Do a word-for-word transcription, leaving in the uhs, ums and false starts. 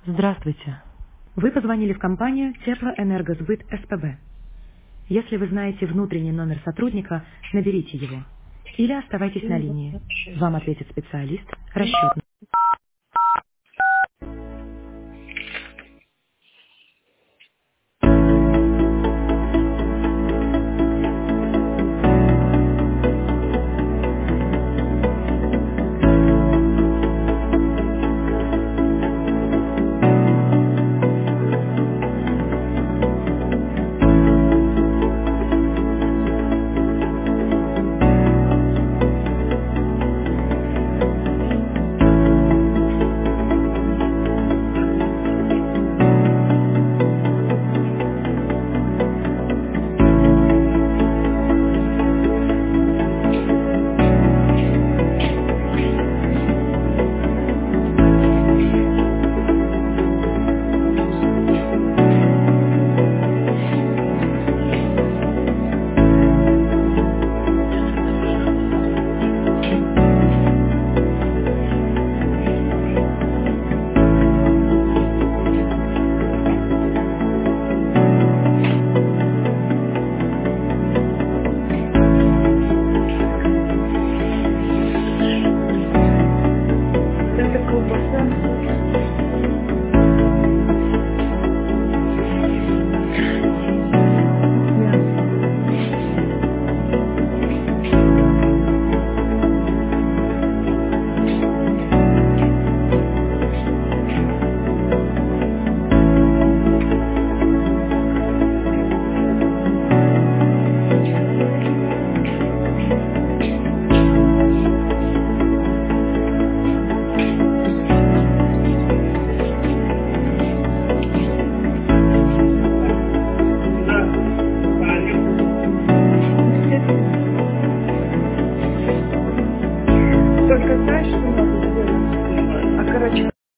Здравствуйте. Вы позвонили в компанию Теплоэнергосбыт СПБ. Если вы знаете внутренний номер сотрудника, наберите его. Или оставайтесь на линии. Вам ответит специалист. Расчет.